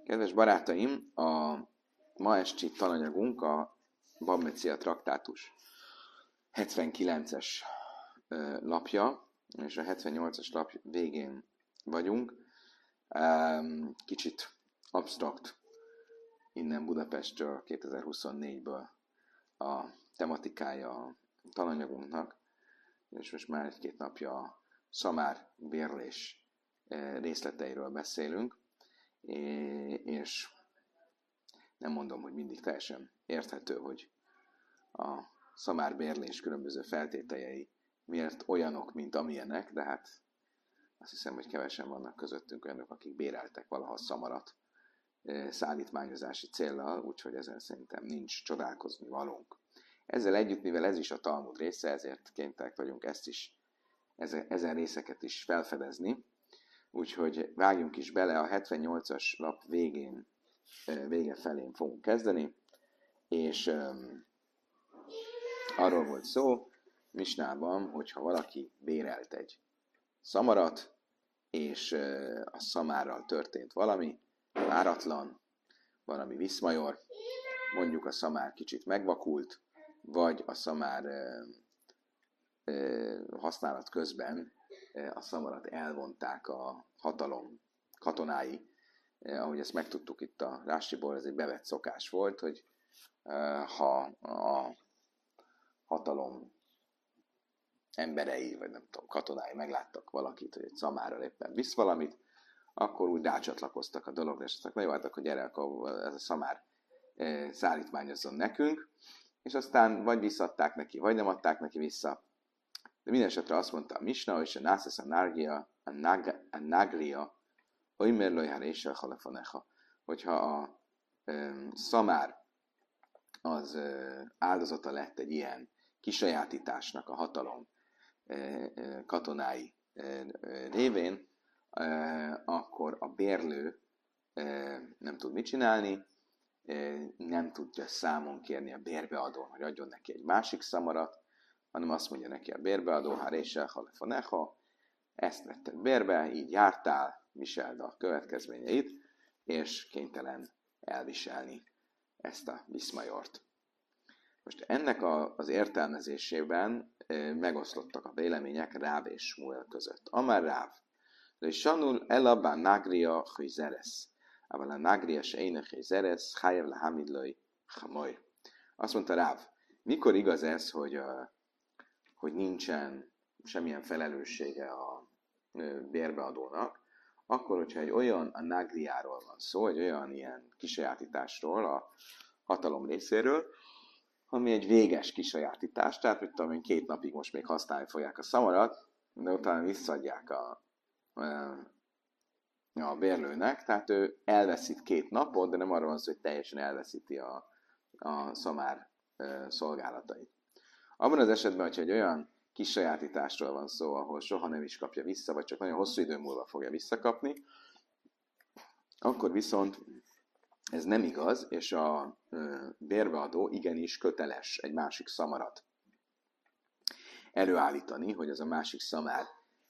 Kedves barátaim, a ma esti tananyagunk a Bava Metzia traktátus 79-es lapja, és a 78-as lap végén vagyunk. Kicsit absztrakt innen Budapestről 2024-ből a tematikája a tananyagunknak, és most már egy-két napja a szamár bérlés részleteiről beszélünk, és nem mondom, hogy mindig teljesen érthető, hogy a szamárbérlés különböző feltételei miért olyanok, mint amilyenek, de hát azt hiszem, hogy kevesen vannak közöttünk olyanok, akik béreltek valaha szamarat szállítmányozási céllal, úgyhogy ezen szerintem nincs csodálkozni valónk. Ezzel együtt, mivel ez is a Talmud része, ezért kénytelenek vagyunk ezt is, ezen részeket is felfedezni. Úgyhogy vágjunk is bele, a 78-as lap vége felén fogunk kezdeni, és arról volt szó Misnában, hogyha valaki bérelt egy szamarat, és a szamárral történt valami váratlan, valami viszmajor, mondjuk a szamár kicsit megvakult, vagy a szamár használat közben a szamarat elvonták a hatalom katonái. Ahogy ezt megtudtuk itt a Rásiból, ez egy bevett szokás volt, hogy ha a hatalom emberei, vagy nem tudom, katonái megláttak valakit, hogy egy szamárral éppen visz valamit, akkor úgy rácsatlakoztak a dologra, és azt mondták, na jó, hát akkor gyere, akkor ez a szamár szállítmányozzon nekünk, és aztán vagy visszadták neki, vagy nem adták neki vissza. De minden esetre azt mondta a Misna, és a nászesz a nagria, oimerloj haréssel halefanecha, hogyha a szamár az áldozata lett egy ilyen kisajátításnak a hatalom katonái révén, akkor a bérlő nem tud mit csinálni, nem tudja számon kérni a bérbeadón, hogy adjon neki egy másik szamarat, hanem azt mondja neki a bérbeadó, haréssel halefanecha, ezt vetted bérbe, így jártál, viseld a következményeit, és kénytelen elviselni ezt a viszmajort. Most ennek az értelmezésében megoszlottak a vélemények Ráv és Smuel között. Amár Ráv, de sanul elabán nagria hüzeres, aval a nagria se ének hüzeres, hájev le hamidlai hamoly. Azt mondta Ráv, mikor igaz ez, hogy nincsen semmilyen felelőssége a bérbeadónak, akkor, hogyha egy olyan a nagriáról van szó, egy olyan ilyen kisajátításról a hatalom részéről, ami egy véges kisajátítás, tehát mit tudom én, 2 napig most még használni fogják a szamarat, de utána visszaadják a bérlőnek, tehát ő elveszít 2 napot, de nem arról van szó, hogy teljesen elveszíti a szamár szolgálatait. Abban az esetben, hogyha egy olyan kisajátításról van szó, ahol soha nem is kapja vissza, vagy csak nagyon hosszú idő múlva fogja visszakapni, akkor viszont ez nem igaz, és a bérbeadó igenis köteles egy másik szamarat előállítani, hogy az a másik szamár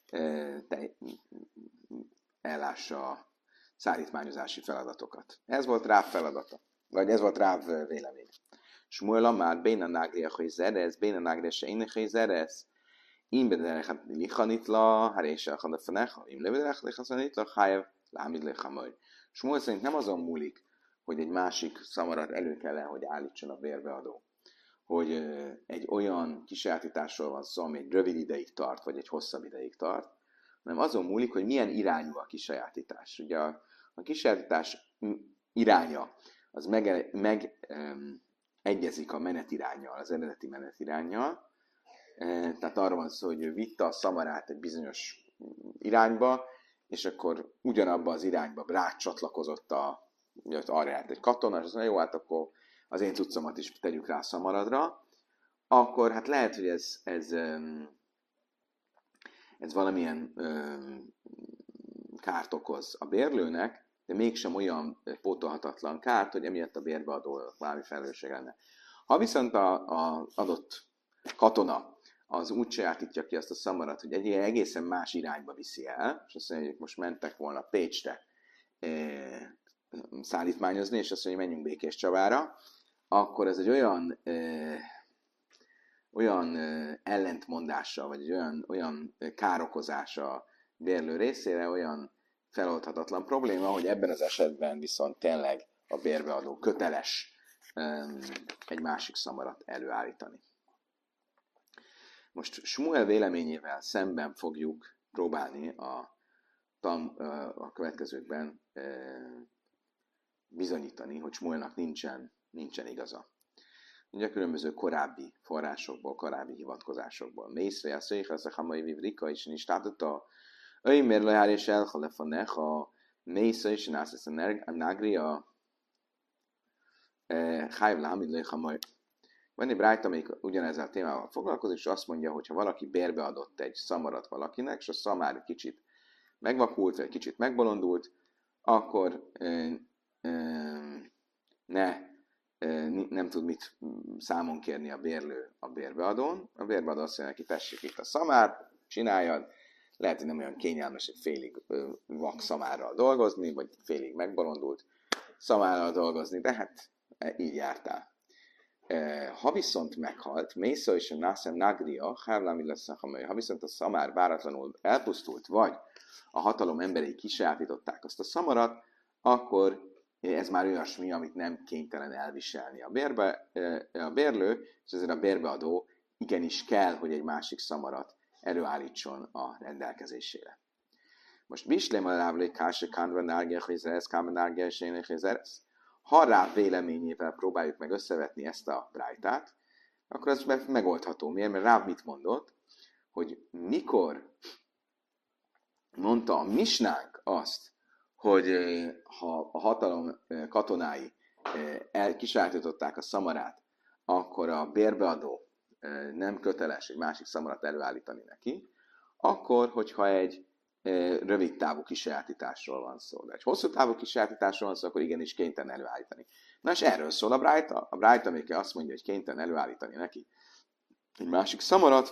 ellássa a szállítmányozási feladatokat. Ez volt Ráv feladata, vagy ez volt Ráv vélemény. Smuel amár, béna nágria hőzerez, béna nágria se ének hőzerez, im bederechat lichanitla, haréssel hadafanecha, im lebederech lichanitla, hájev lámid lechamaj. Smuel szerint nem azon múlik, hogy egy másik szamarat elő kell hogy állítson a bérbeadó, hogy egy olyan kisajátításról van szó, ami egy rövid ideig tart, vagy egy hosszabb ideig tart, hanem azon múlik, hogy milyen irányú a kisajátítás. Ugye a kisajátítás iránya az megegyezik a menetiránnyal, az eredeti menetiránnyal, tehát arra van szó, hogy ő vitte a szamarát egy bizonyos irányba, és akkor ugyanabba az irányba rácsatlakozott arra járt egy katona, és azt mondja, jó, hát akkor az én cuccomat is tegyük rá a szamaradra, akkor hát lehet, hogy ez valamilyen kárt okoz a bérlőnek, de mégsem olyan pótolhatatlan kárt, hogy emiatt a bérbeadó valami felelősség lenne. Ha viszont az adott katona az úgy sajátítja ki azt a szamarat, hogy egy egészen más irányba viszi el, és azt mondja, hogy most mentek volna Pécsre szállítmányozni, és azt mondja, hogy menjünk Békés Csabára, akkor ez egy olyan ellentmondása, vagy egy olyan károkozása a bérlő részére, olyan feloldhatatlan probléma, hogy ebben az esetben viszont tényleg a bérbeadó köteles egy másik szamarat előállítani. Most Smuel véleményével szemben fogjuk próbálni a következőkben bizonyítani, hogy Smuelnak nincsen igaza. Ugye különböző korábbi forrásokból, korábbi hivatkozásokból. Mészre, a székhez, a hamai vivrika is is tátotta. Öjmér lehár és elhalefanech, a mészre is nász a nágri, a hájv láhamid lehamaj. Van egy brájt, amelyik ugyanezzel a témával foglalkozik, és azt mondja, hogy ha valaki bérbeadott egy szamarat valakinek, és a szamár kicsit megvakult, vagy kicsit megbolondult, akkor nem tud mit számon kérni a bérlő a bérbeadón. A bérbeadó azt mondja neki, tessék itt a szamár, csináljad. Lehet, hogy nem olyan kényelmes egy félig vak szamárral dolgozni, vagy félig megbolondult szamárral dolgozni, de hát így jártál. Ha viszont meghalt, Mésza és a Nászen Nagria, ha viszont a szamár váratlanul elpusztult, vagy a hatalom emberei kisajátították azt a szamarat, akkor ez már olyasmi, amit nem kénytelen elviselni a bérlő, és ezért a bérbeadó igenis kell, hogy egy másik szamarat előállítson a rendelkezésére. Most Bislém a rávlé káse kánva nárgya hézeresz, káma nárgya hézeresz. Ha rá véleményével próbáljuk meg összevetni ezt a brájtát, akkor az megoldható. Miért? Mert Ráv mit mondott, hogy mikor mondta a misnánk azt, hogy ha a hatalom katonái kisajátították a szamarát, akkor a bérbeadó nem köteles egy másik szamarat előállítani neki, akkor, hogyha egy rövid távú kisajátításról van szó. De egy hosszú távú kisajátításról van szó, akkor igenis kénytelen előállítani. Na és erről szól a brájta. A brájta, amelyik azt mondja, hogy kénytelen előállítani neki egy másik szamarat,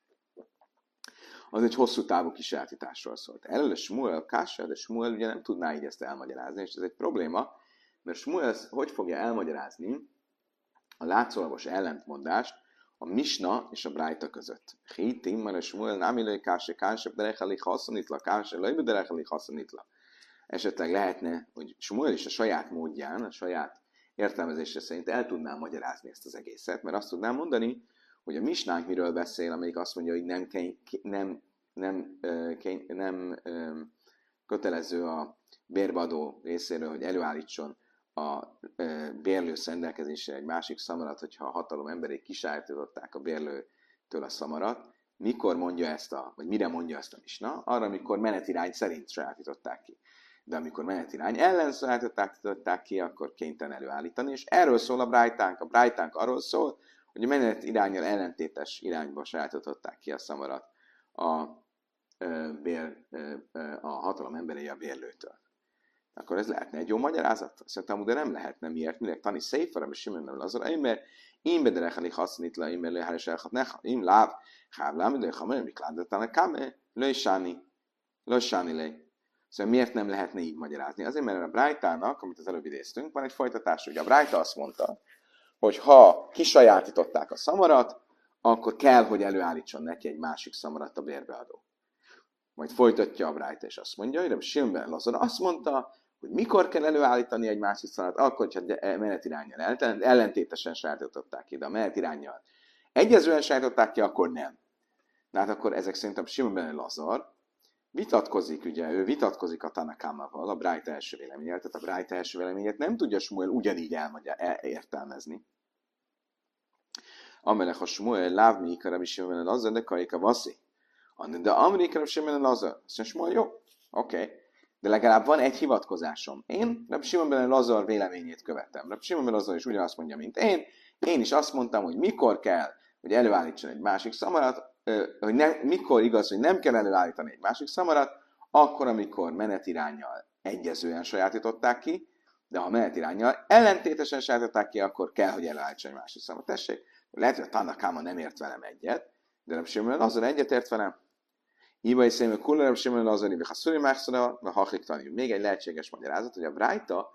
az egy hosszú távú kisajátításról szólt. Erről a Smuel Kása, de Smuel ugye nem tudná így ezt elmagyarázni, és ez egy probléma, mert Smuel hogy fogja elmagyarázni a látszólagos ellentmondást a Misna és a Brájta között. Hitim, mert a Smuel nem illő Kása, Kása, derecheli haszonítla, Kása, lejbe derecheli haszonítla. Esetleg lehetne, hogy Smuel is a saját módján, a saját értelmezése szerint el tudná magyarázni ezt az egészet, mert azt tudnám mondani, hogy a misnánk miről beszél, amelyik azt mondja, hogy nem kötelező a bérbeadó részéről, hogy előállítson a bérlő rendelkezésére egy másik szamarat, hogyha a hatalom emberek kisajátították a bérlőtől a szamarat. Mikor mondja ezt vagy mire mondja ezt a misna? Arra, amikor menetirány szerint sajátították ki. De amikor menetirány ellen sajátították ki, akkor kénytelen előállítani, és erről szól a brájtánk. A brájtánk arról szól, hogy a menet iránnyal ellentétes irányba sajátították ki a szamarat a hatalom emberei a bérlőtől. Akkor ez lehetne egy jó magyarázat? Szerintem, de nem lehetne. Miért? Minek tani széfere, mert simán nem lazor, mert én bederecheli hasznítla, én belőle és elhatnecha, én láv, hávlám, de ha mondjuk mikládatán káme, lősáni lé. Szóval miért nem lehetne így magyarázni? Azért, mert a Brájtának, amit az előbb idéztünk, van egy folytatás, hogy a Brájta azt mondta, hogy ha kisajátították a szamarat, akkor kell, hogy előállítson neki egy másik szamarat a bérbeadó. Majd folytatja a Brájta, és azt mondja, hogy Simben Lazar azt mondta, hogy mikor kell előállítani egy másik szamarat, akkor, hogyha menetiránnyal ellentétesen sajátították ki, de a menetiránnyal egyezően sajátították ki, akkor nem. De hát akkor ezek szerintem Simben Lazar vitatkozik, ugye, ő vitatkozik a Tanakámával, a Brájta első véleményel, tehát a Brájta első véleményet nem tudja Smuel ugyanígy értelmezni. Amelech a Smuel lávmi ikara Simben Lazar, de karika vaszi. De Amerikában Simon Lazar. Azt mondja, Smuel, jó, oké. De legalább van egy hivatkozásom. Én Reb Simon ben Lazar véleményét követtem. Reb Simon ben Lazar is ugyanazt mondja, mint én. Én is azt mondtam, hogy mikor kell, hogy előállítson egy másik szamarat, mikor igaz, hogy nem kell előállítani egy másik szamarat, akkor, amikor menetiránnyal egyezően sajátították ki, de ha menetiránnyal ellentétesen sajátították ki, akkor kell, hogy előállítson egy másik szamarat. Tessék, lehet, hogy a Tanakáma nem ért velem egyet, de Reb Simon ben Lazar egyetért velem. Ibai szémű kulla Reb Simon ben Lazar, ha szuri mákszora, ha hachik tanul. Még egy lehetséges magyarázat, hogy a Brájta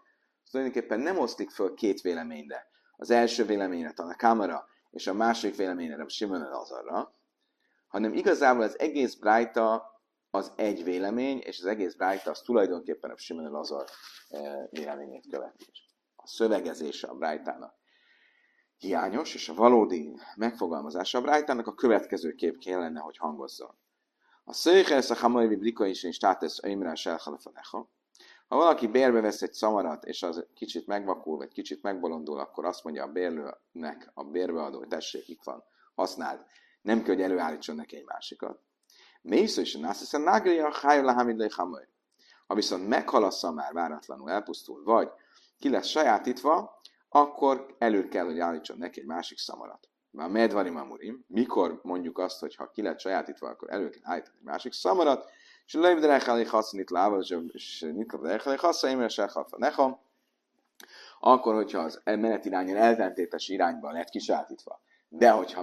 tulajdonképpen nem oszlik föl két véleményre. Az első véleményre a kamera, és a második véleményre a Simon el-Azarra, hanem igazából az egész Brájta az egy vélemény, és az egész Brájta az tulajdonképpen a Simon el-Azar véleményét követi. A szövegezése a Brájtának hiányos, és a valódi megfogalmazása a Brájtának a következő kép kellene, hogy hangozzon. A szöjhelsz a hamaivi brika is státesz öimrán selhalafanecha. Ha valaki bérbe vesz egy szamarat, és az kicsit megvakul, vagy kicsit megbolondul, akkor azt mondja a bérlőnek, a bérbeadó, hogy tessék, itt van, használd. Nem kell, hogy előállítson neki egy másikat. Mésző is nász, hiszen nágria hájla hamidlai hamai. Ha viszont meghal a szamár váratlanul, elpusztul, vagy ki lesz sajátítva, akkor elő kell, hogy állítson neki egy másik szamarat. A medvarim amurim, mikor mondjuk azt, hogy ha ki lett sajátítva, akkor elő kell állítani egy másik szamarat, és lejvderecheli hasznit láva, és nitkavderecheli haszaimre se halfanecham, akkor, hogyha az menetirányon ellentétes irányba lett kisátítva, de hogyha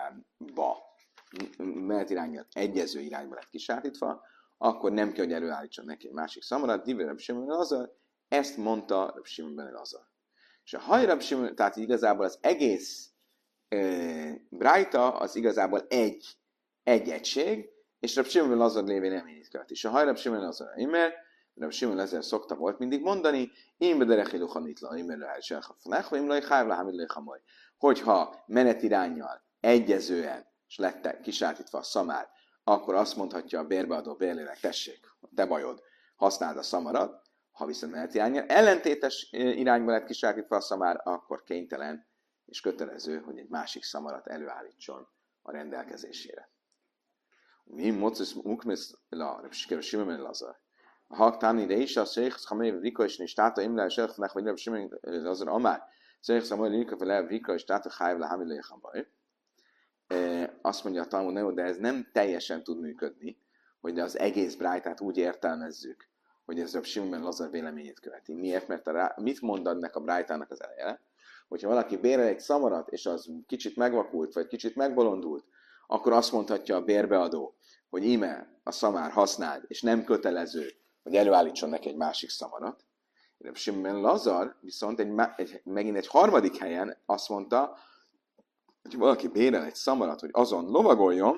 menetirányon egyező irányba lett kisátítva, akkor nem kell, hogy előállítson neki egy másik szamarat, Diver Reb Simon el-Azar, ezt mondta Reb Simon ben el-Azar. És a Reb Simon, tehát igazából az egész Brájta az igazából egy egység, és Reb Simon ben el-Azar lévén reményét követ. És a Reb Simon el-Azar imer, Reb Simon el-Azar szokta volt mindig mondani, én bederechilu hanitla, imer lehet selchafnech, vagy imlai hájvla hamidlai hamaj. Hogyha menetiránnyal egyezően, és lett kisátítva a szamár, akkor azt mondhatja a bérbeadó bérlőnek, tessék, te bajod, használd a szamarat, ha viszont menetiránnyal ellentétes irányba lett kisátítva a szamár, akkor kénytelen és kötelező, hogy egy másik szamarat előállítson a rendelkezésére. Mi mocus mukmis la Reb Simon ben el-Azar. A haktáni de is a szék szamai vika és nistáta imlá és elchnek, vagy Reb Simon ben el-Azar amár. Szék szamai vika vele vika és táta hájv le hamidlai hamaj. Azt mondja a Talmud, de ez nem teljesen tud működni, hogy az egész Brájtát úgy értelmezzük, hogy ez Reb Simon ben el-Azar véleményét követi. Miért? Mert mit mond ennek a Brájtának az eleje? Hogyha valaki bérel egy szamarat, és az kicsit megvakult, vagy kicsit megbolondult, akkor azt mondhatja a bérbeadó, hogy íme a szamár használd, és nem kötelező, hogy előállítson neki egy másik szamarat. Reb Simon ben el-Azar viszont megint egy harmadik helyen azt mondta, hogy valaki bérel egy szamarat, hogy azon lovagoljon,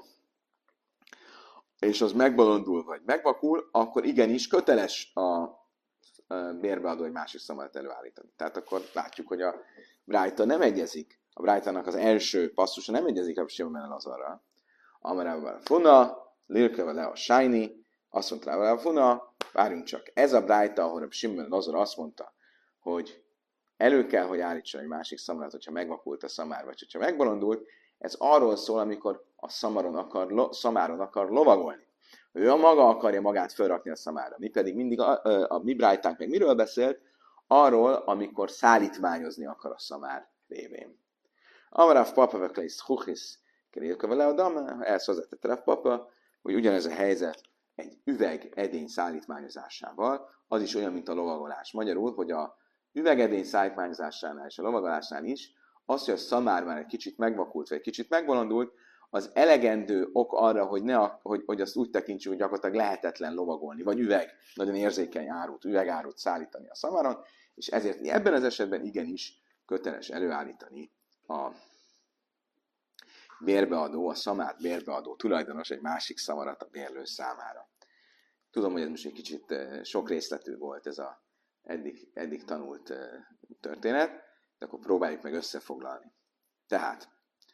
és az megbolondul vagy megvakul, akkor igenis köteles a bérbeadó egy másik szamarat előállítani. Tehát akkor látjuk, hogy a Brájta nem egyezik. A Brájtának az első passzusa nem egyezik Reb Simon ben el-Azarral. Amarával funa, lirkeve le a sájni, azt mondta rá a funa, várjunk csak. Ez a Brájta, ahol Reb Simon ben el-Azar azt mondta, hogy elő kell, hogy állítson egy másik szamarat, hogyha megvakult a szamár, vagy hogyha megbolondult. Ez arról szól, amikor a szamáron akar lovagolni. Ő a maga akarja magát felrakni a szamára. Mi pedig mindig, a mi Brájtánk meg miről beszélt? Arról, amikor szállítmányozni akar a szamár révén. Amarav papa vekleis chuchis kerélköve le a dama, ezt hozzáttette Rav papa, hogy ugyanez a helyzet egy üveg edény szállítmányozásával, az is olyan, mint a lovagolás. Magyarul, hogy a üvegedény szállítmányozásánál és a lovagolásnál is, az, hogy a szamár már egy kicsit megvakult, vagy egy kicsit megbolondult, az elegendő ok arra, hogy azt úgy tekintsük, hogy gyakorlatilag lehetetlen lovagolni, vagy nagyon érzékeny üvegárut szállítani a szamáron, és ezért ebben az esetben igenis köteles előállítani a bérbeadó, a szamát bérbeadó tulajdonos egy másik szamarat a bérlő számára. Tudom, hogy ez most egy kicsit sok részletű volt ez a eddig tanult történet, de akkor próbáljuk meg összefoglalni. Tehát,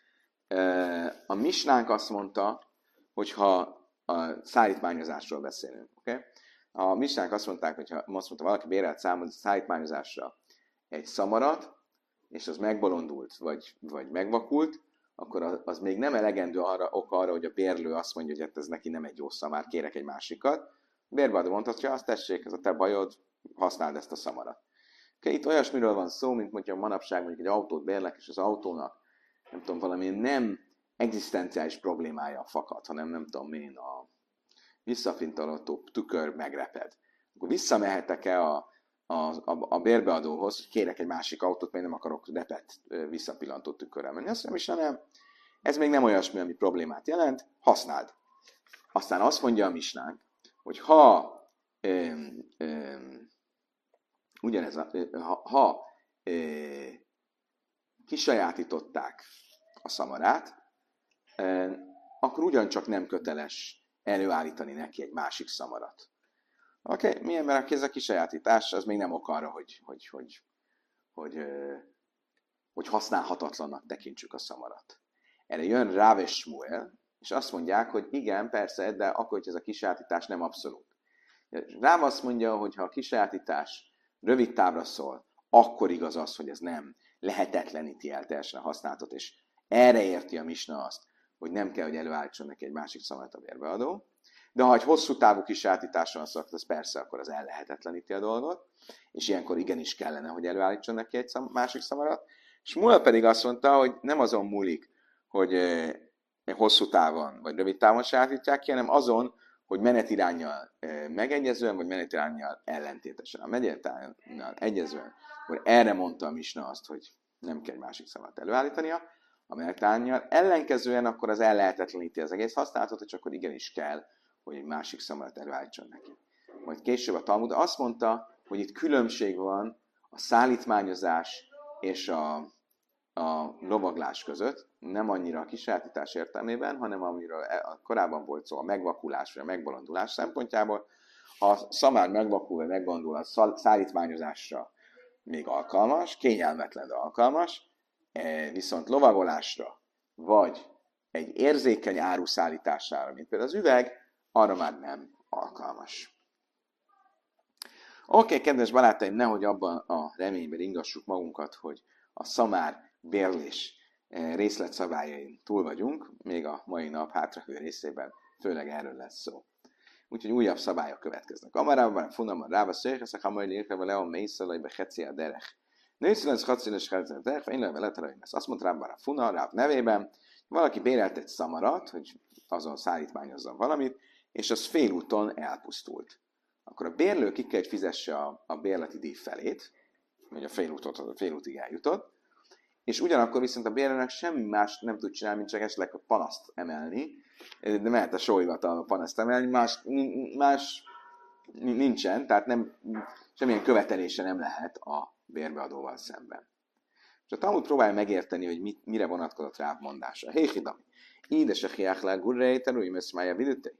a misnánk azt mondta, hogyha a szállítmányozásról beszélünk, okay? A misnánk azt mondta, valaki bérelt szállítmányozásra egy szamarat, és az megbolondult, vagy megvakult, akkor az még nem elegendő ok arra, hogy a bérlő azt mondja, hogy ez neki nem egy jó szamár, kérek egy másikat. A bérbeadó mondhatja, azt tessék, ez a te bajod, használd ezt a szamarat. Okay, itt olyasmiről van szó, mint mondjuk manapság mondjuk egy autót bérlek, és az autónak nem tudom, valamilyen nem egzisztenciális problémája fakad, hanem nem tudom én, a visszafintalató tükör megreped. Akkor visszamehetek-e a bérbeadóhoz, hogy kérek egy másik autót, mert nem akarok repett visszapillantó tükörrel menni. Azt mondja, nem, ez még nem olyasmi, ami problémát jelent, használd. Aztán azt mondja a misnánk, hogy ha ugyanez, ha kisajátították a szamarát, akkor ugyancsak nem köteles előállítani neki egy másik szamarat. Oké, milyen, mert ez a kisajátítás, az még nem ok arra, hogy használhatatlannak tekintsük a szamarat. Erre jön Ráv és Smuel, és azt mondják, hogy igen, persze, de akkor, hogy ez a kisajátítás nem abszolút. Ráv azt mondja, hogy ha a kisajátítás rövid távra szól, akkor igaz az, hogy ez nem lehetetleníti el teljesen a használatot, és erre érti a misna azt, hogy nem kell, hogy előállítson neki egy másik szamarat a bérbeadó. De ha egy hosszú távú kisajátításra van szó, az persze, akkor az ellehetetleníti a dolgot, és ilyenkor igenis kellene, hogy előállítson neki egy másik szamarat. Smuel pedig azt mondta, hogy nem azon múlik, hogy hosszú távon vagy rövid távon sajátítják ki, hanem azon, hogy menetiránnyal megegyezően, vagy menetiránnyal ellentétesen. A menetiránnyal egyezően, akkor erre mondta a misna azt, hogy nem kell egy másik szamarat előállítania, a menetiránnyal ellenkezően akkor az ellehetetleníti az egész használatot, és akkor igenis kell, hogy egy másik szamarat előállítson neki. Majd később a Talmud azt mondta, hogy itt különbség van a szállítmányozás és a lovaglás között, nem annyira a kisajátítás értelmében, hanem amiről korábban volt szó, a megvakulás vagy a megbolondulás szempontjából. Ha a szamár megvakul vagy megbolondul, a szállítmányozásra még alkalmas, kényelmetlen, de alkalmas, viszont lovagolásra vagy egy érzékeny áru szállítására, mint például az üveg, arra már nem alkalmas. Oké, kedves barátaim, nehogy abban a reményben ingassuk magunkat, hogy a szamár bérlés részletszabályain túl vagyunk, még a mai nap hátralévő részében főleg erről lesz szó. Úgyhogy újabb szabályok következnek. Amarában funamon rába szőjhez, a hamar lérkeve leon mészalajbe heci a derech. Nőszülönc haciles heci a derech, én leve leterajn lesz. Azt mondta Rábban a Funa, Ráb nevében, valaki bérelt egy szamarat, hogy azon szállítmányozzon valamit, és az félúton elpusztult. Akkor a bérlő ki kell, hogy fizesse a bérleti díj felét, hogy a félútig eljutott, és ugyanakkor viszont a bérlőnek semmi más nem tud csinálni, mint csak esetleg a panaszt emelni, de mehet a sóhivatalba panaszt emelni, más nincsen, tehát semmilyen követelése nem lehet a bérbeadóval szemben. És a Talmud próbálja megérteni, hogy mire vonatkozott Ráv mondása. Héhidami. Ídes a hiáchlá gurrei, terülj messzmája vidütei.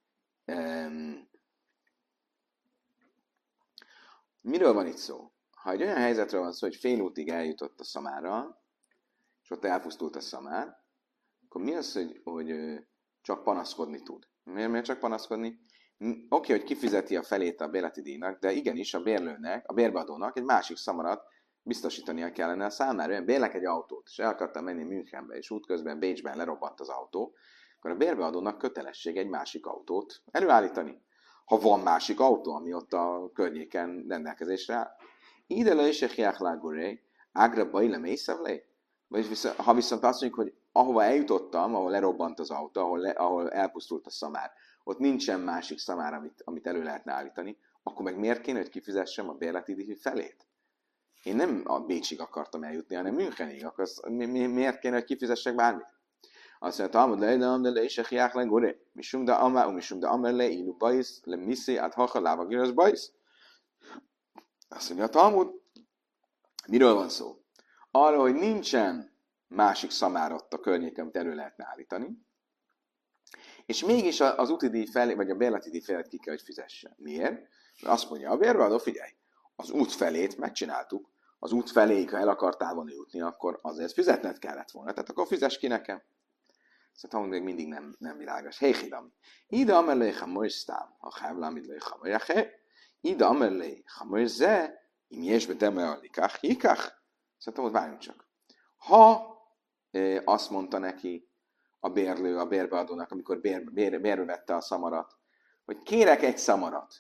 Miről van itt szó? Ha egy olyan helyzetről van szó, hogy fél útig eljutott a szamárral, és ott elpusztult a szamár, akkor mi az, hogy csak panaszkodni tud? Miért csak panaszkodni? Oké, hogy kifizeti a felét a bérleti díjnak, de igenis a bérlőnek, a bérbeadónak egy másik szamarat biztosítania kellene a számára. Olyan bérlek egy autót, és el akartam menni Münchenbe, és útközben Bécsben lerobbant az autó, akkor a bérbeadónak kötelesség egy másik autót előállítani. Ha van másik autó, ami ott a környéken rendelkezésre áll. Ide le is a ágra bajle mészevlé? Ha viszont azt mondjuk, hogy ahova eljutottam, ahol lerobbant az autó, ahol elpusztult a szamár, ott nincsen másik szamár, amit elő lehetne állítani, akkor meg miért kéne, hogy kifizessem a bérleti díj felét? Én nem a Bécsig akartam eljutni, hanem Münchenig. Akkor miért kéne, hogy kifizessek bármit? Azt mondja, Talmud le is a hiák le gore. Misum de amar le ilu bajsz, le miszi át hacha lába giras bajsz. Azt mondja, a Talmud, miről van szó? Arról, hogy nincsen másik szamár ott a környéken, amit elő lehetne állítani, és mégis az útidíj felé, vagy a bérleti díj felét ki kell, hogy fizesse. Miért? Mert azt mondja, a bérbeadó, figyelj, az út felét megcsináltuk, az út feléig, ha el akartál volna jutni, akkor azért fizetned kellett volna, tehát akkor fizess ki nekem. Szóval még mindig nem világos. Héhidam. Ida amerlé hamor sztám, ha hávlámid lé hamor jaché. Ida amerlé hamor ze, im jesbe deme alikach, hikach. Szóval várjunk csak. Ha azt mondta neki a bérlő, a bérbeadónak, amikor bérbe vette a szamarat, hogy kérek egy szamarat,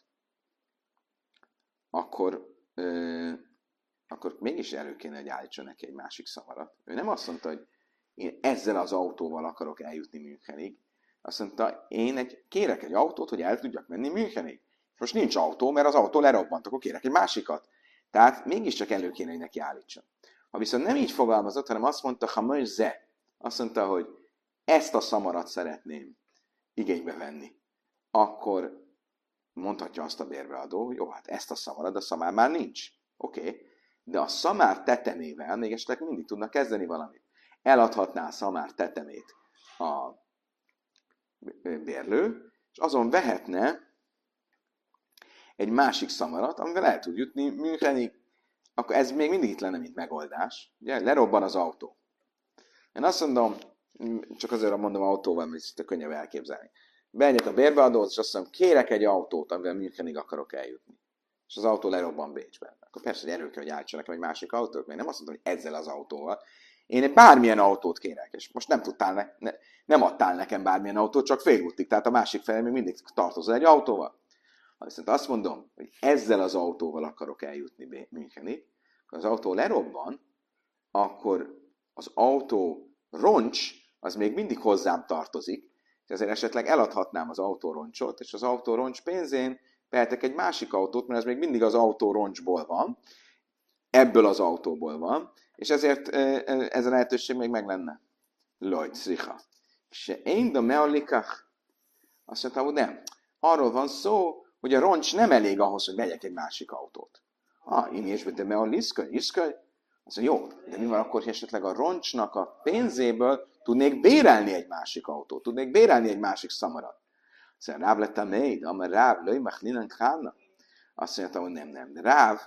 akkor mégis elő kéne, hogy állítson neki egy másik szamarat. Ő nem azt mondta, hogy én ezzel az autóval akarok eljutni Münchenig. Azt mondta, kérek egy autót, hogy el tudjak menni Münchenig. Most nincs autó, mert az autó lerobbant, akkor kérek egy másikat. Tehát mégiscsak elő kéne, hogy neki állítson. Ha viszont nem így fogalmazott, hanem azt mondta, ha majd ze, azt mondta, hogy ezt a szamarat szeretném igénybe venni, akkor mondhatja azt a bérbeadó, hogy jó, hát ezt a szamarat, a szamár már nincs. Oké. De a szamár tetemével még esetleg mindig tudnak kezdeni valamit. Eladhatná a szamár tetemét a bérlő, és azon vehetne egy másik szamarat, amivel el tud jutni Münchenig, akkor ez még mindig itt lenne, mint megoldás. Ugye, lerobban az autó. Én azt mondom, csak azért mondom autóval, mert ezt könnyebb elképzelni. Bejönnek a bérbeadót, és azt mondom, kérek egy autót, amivel Münchenig akarok eljutni. És az autó lerobban Bécsben. Akkor persze, hogy erről kell, hogy állítson nekem egy másik autót, mert nem azt mondom, hogy ezzel az autóval. Én bármilyen autót kérek, és most nem adtál nekem bármilyen autót, csak félútig, tehát a másik felé még mindig tartozol egy autóval. Ha viszont azt mondom, hogy ezzel az autóval akarok eljutni Münchenig, akkor az autó lerobban, akkor az autó roncs, az még mindig hozzám tartozik, és ezért esetleg eladhatnám az autóroncsot, és az autóroncs pénzén vehetek egy másik autót, mert ez még mindig az autóroncsból van, ebből az autóból van, és ezért ez a lehetőség még meg lenne. Lloyd, szriha. Se én de meolikach. Azt mondta, hogy nem. Arról van szó, hogy a roncs nem elég ahhoz, hogy vegyek egy másik autót. Én is, de meoliszköny. Azt mondja, jó, de mi van akkor, hogy esetleg a roncsnak a pénzéből tudnék bérelni egy másik autót, tudnék bérelni egy másik szamarat. Azt mondja, Ráv lett a méd, amely Ráv, löj, machlinen khána. Azt mondja, hogy nem. De Ráv,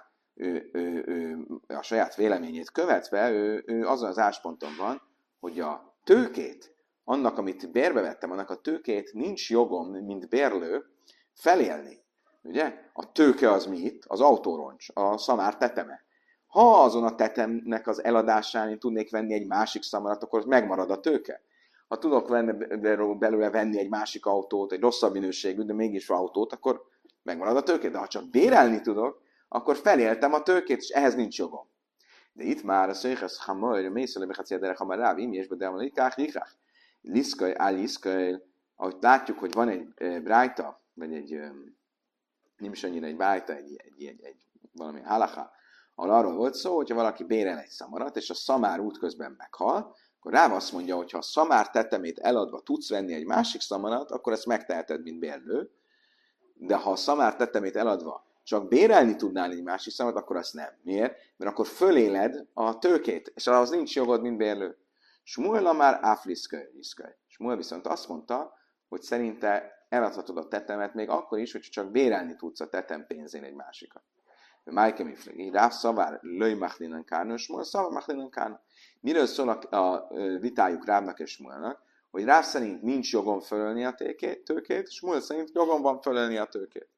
ő a saját véleményét követve, ő azon az állásponton van, hogy a tőkét, annak, amit bérbe vettem, annak a tőkét nincs jogom, mint bérlő, felélni. Ugye? A tőke az mi itt? Az autóroncs, a szamár teteme. Ha azon a tetemnek az eladásán én tudnék venni egy másik szamarat, akkor megmarad a tőke. Ha tudok belőle venni egy másik autót, egy rosszabb minőségű, de mégis autót, akkor megmarad a tőke. De ha csak bérelni tudok, akkor feléltem a tőkét, és ehhez nincs jogom. De itt már a szöjhez hamar, a mészele behacia derek hamar ráv, imésbe, de van ikách, liszkai, liszkai, ahogy látjuk, hogy van egy brájta, vagy egy, nem is annyira egy brájta, egy valami halacha, ahol arról volt szó, hogyha valaki bérel egy szamarat, és a szamár útközben meghal, akkor Ráv azt mondja, hogy ha a szamár tetemét eladva tudsz venni egy másik szamarat, akkor ezt megteheted, mint bérlő, de ha a szamár tetemét eladva csak bérelni tudnál egy másik szamarat, akkor azt nem. Miért? Mert akkor föléled a tőkét, és ahhoz nincs jogod, mint bérlő. Smuel már áfliszköly. Smuel viszont azt mondta, hogy szerinte eladhatod a tetemet még akkor is, hogy csak bérelni tudsz a tetem pénzén egy másikat. Májke miflegi, Ráv szavár löj machlinen kárna, Smuel szavár machlinen kárna. Miről szól a vitájuk Rávnak és Smuelnak? Hogy Ráv szerint nincs jogom fölölni a tőkét, Smuel szerint jogom van fölölni a tőkét.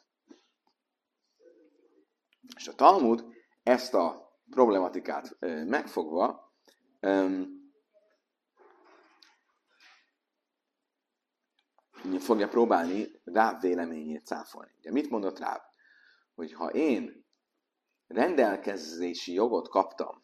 És a Talmud ezt a problematikát megfogva fogja próbálni Ráv véleményét cáfolni. Ugye mit mondott Ráv? Hogy ha én rendelkezési jogot kaptam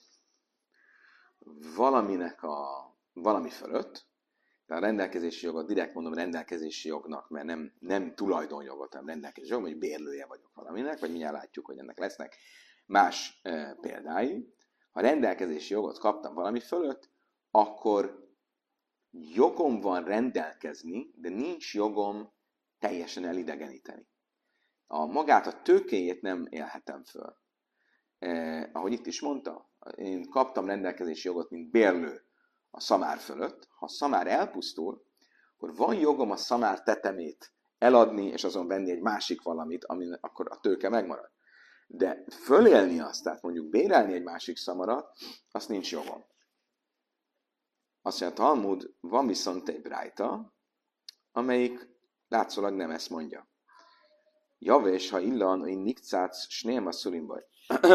valami fölött, de a rendelkezési jogot direkt mondom rendelkezési jognak, mert nem tulajdonjogot, hanem rendelkezési jog, hogy bérlője vagyok valaminek, vagy mindjárt látjuk, hogy ennek lesznek más példái. Ha rendelkezési jogot kaptam valami fölött, akkor jogom van rendelkezni, de nincs jogom teljesen elidegeníteni. Magát a tőkéjét nem élhetem föl. Ahogy itt is mondta, én kaptam rendelkezési jogot, mint bérlő a szamár fölött. Ha a szamár elpusztul, akkor van jogom a szamár tetemét eladni, és azon venni egy másik valamit, amin akkor a tőke megmarad. De fölélni azt, tehát mondjuk bérelni egy másik szamarat, azt nincs jogom. Azt mondja, Talmud, van viszont egy brájta, amelyik látszólag nem ezt mondja. Javés, ha illan, én nikcác, sném a szulimba.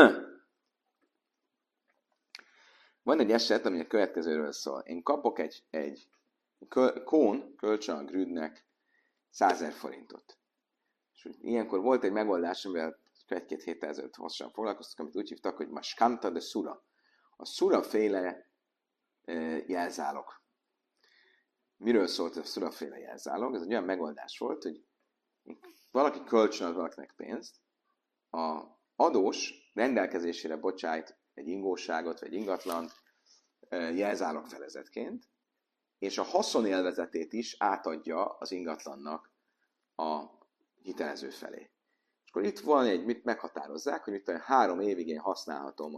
Van egy eset, ami a következőről szól. Én kapok egy kölcsön a Grüdnek 100 000 forintot. És ilyenkor volt egy megoldás, amivel egy-két héttel ezelőtt hosszasan foglalkoztak, amit úgy hívtak, hogy maskanta de szura. A szura féle jelzálog. Miről szólt a szura féle jelzálog? Ez egy olyan megoldás volt, hogy valaki kölcsönöz valakinek pénzt, a adós rendelkezésére bocsájt egy ingóságot vagy ingatlant jelzálog felezetként, és a haszonélvezetét is átadja az ingatlannak a hitelező felé. És akkor itt van mit meghatározzák, hogy mit 3 évig én használhatom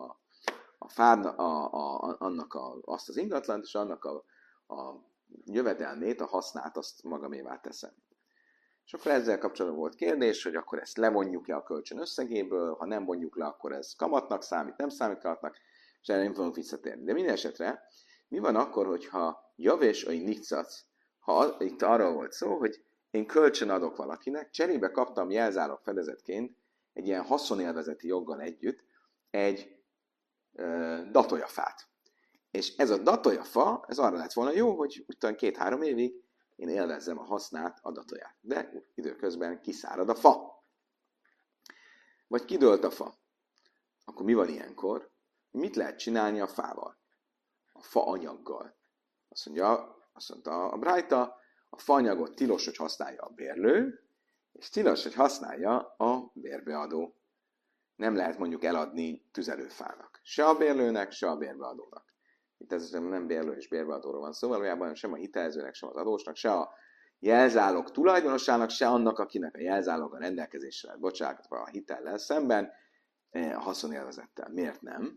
azt az ingatlant, és annak a jövedelmét, a hasznát, azt magamévá teszem. És akkor ezzel kapcsolatban volt kérdés, hogy akkor ezt levonjuk-e a kölcsön összegéből, ha nem vonjuk le, akkor ez kamatnak számít, nem számít kamatnak, és erre nem fogunk visszatérni. De minden esetre, mi van akkor, hogyha javés vagy niccac, ha itt arról volt szó, hogy én kölcsön adok valakinek, cserébe kaptam jelzálog fedezetként egy ilyen haszonélvezeti joggal együtt egy datoljafát. És ez a datoljafa, ez arra lett volna jó, hogy utána 2-3 évig én élvezzem a hasznát, a datolját. De időközben kiszárad a fa. Vagy kidőlt a fa. Akkor mi van ilyenkor? Mit lehet csinálni a fával? A faanyaggal. Azt mondta a Brájta, a faanyagot tilos, hogy használja a bérlő, és tilos, hogy használja a bérbeadó. Nem lehet mondjuk eladni tüzelőfának. Se a bérlőnek, se a bérbeadónak. Itt ez nem bérlő és bérbeadóról van szó, valójában sem a hitelezőnek, sem az adósnak, se a jelzálog tulajdonosának, se annak, akinek a jelzálog a rendelkezésre lett bocsátva a hitellel szemben, a haszonélvezettel. Miért nem?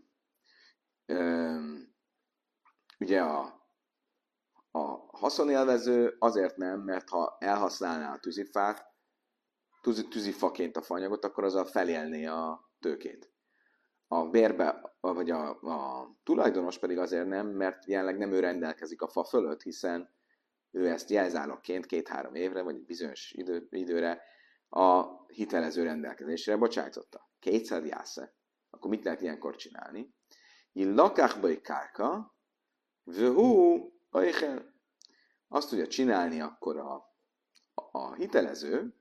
Ugye a haszonélvező azért nem, mert ha elhasználná a tűzifát, tűzifaként a faanyagot, akkor azzal felélné a tőkét. A bérbe, vagy a tulajdonos pedig azért nem, mert jelenleg nem ő rendelkezik a fa fölött, hiszen ő ezt jelzálogként 2-3 évre, vagy egy bizonyos időre a hitelező rendelkezésre bocsájtotta. 200 jásze. Akkor mit lehet ilyenkor csinálni? Lakachbai kárka, vöhú, ajchel. Azt tudja csinálni akkor a hitelező,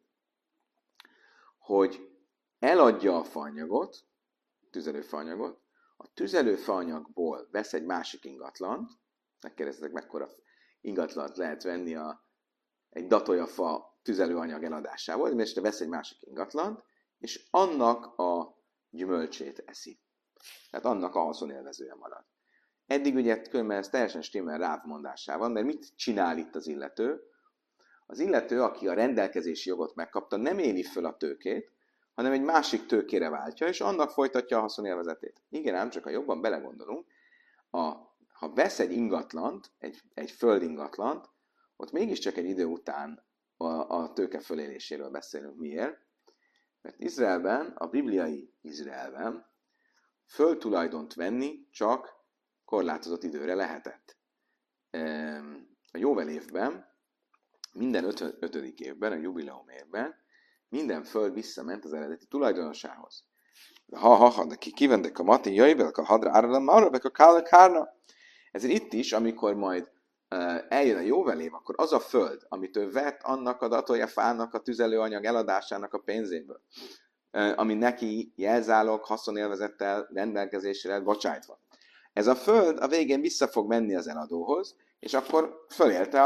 hogy eladja a faanyagot, tüzelőfaanyagot, a tüzelőfaanyagból vesz egy másik ingatlant, megkérdeztek, mekkora ingatlant lehet venni egy datoljafa tüzelőanyag eladásával, és vesz egy másik ingatlant, és annak a gyümölcsét eszi. Tehát annak a haszonélvezője marad. Eddig ugye különben ez teljesen stimmel Ráv mondásával, mert mit csinál itt az illető? Az illető, aki a rendelkezési jogot megkapta, nem éli föl a tőkét, hanem egy másik tőkére váltja, és annak folytatja a haszonélvezetét. Igen, ám csak ha jobban belegondolunk, ha vesz egy ingatlant, egy földingatlant, ott mégiscsak egy idő után a tőke föléléséről beszélünk. Miért? Mert Izraelben, a bibliai Izraelben földtulajdont venni csak korlátozott időre lehetett. A jóvel évben, minden 5. évben, a jubileum évben, minden föld visszament az eredeti tulajdonosához. De kivendek a mati, jöjjvel a hadra áradam, arra a kárna. Ezért itt is, amikor majd eljön a jóvelév, akkor az a föld, amit ő vett annak a datoljafának, a tüzelőanyag eladásának a pénzéből, ami neki jelzálog, haszonélvezettel rendelkezésre bocsájtva. Ez a föld a végén vissza fog menni az eladóhoz, és akkor fölélte